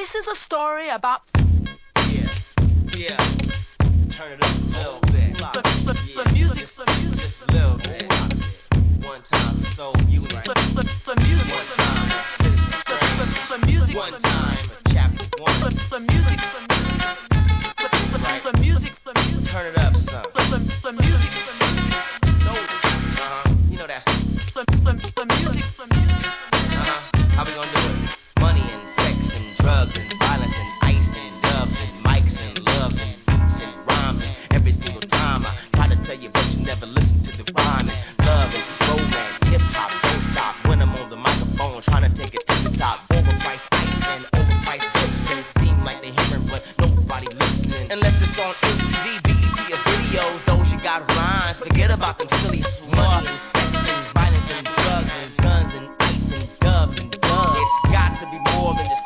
This is a story about Yeah, yeah. Turn it up a little bit. the music. Just a little bit. One time for soul music. The music. One time for citizen strength. The music. One time for chapter one. The music.